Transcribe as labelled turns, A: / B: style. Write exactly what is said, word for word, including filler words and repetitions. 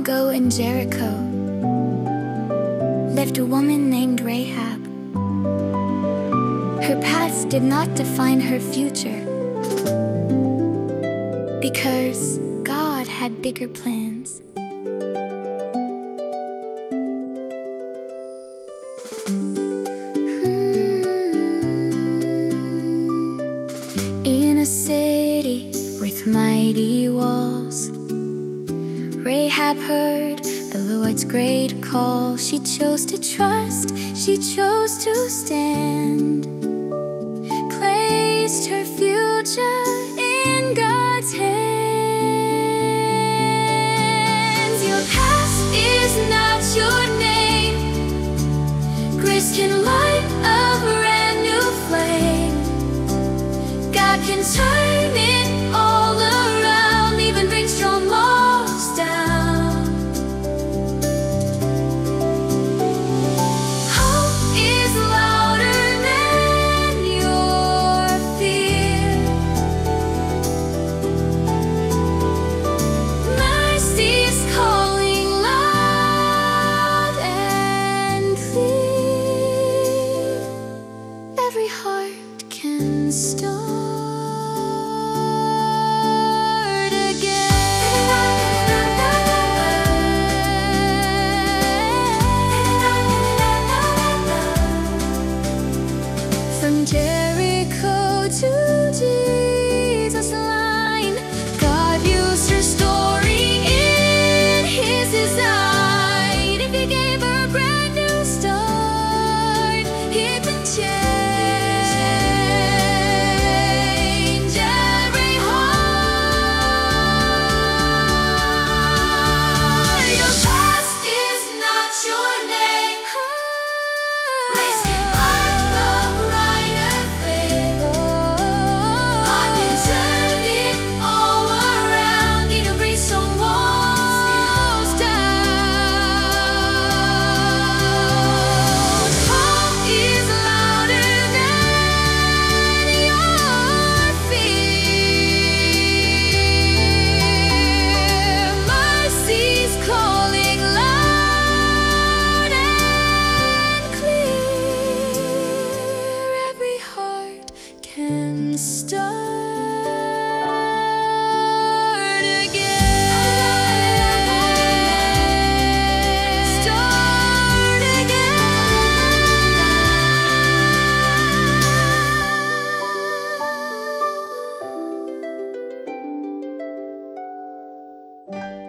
A: ago in Jericho lived a woman named Rahab. Her past did not define her future, because God had bigger plans. In a city with mighty walls, Rahab heard the Lord's great call. She chose to trust, she chose to stand, placed her future in God's hands. Your past is not your name. Grace can light a brand new flame. God can turn it all around, even bring strong walls down. Hope is louder than your fear. Mercy's calling loud and clear. Every heart can start. From Jericho to Jesus' line, God used her story in His design. If He gave her a brand new start, He can change every heart. Your past is not your name. Grace can light the brighter flame. God can turn it all around, He can bring some walls down. Hope is louder than your fear. Mercy's calling loud and clear. Every heart can start again. Start again.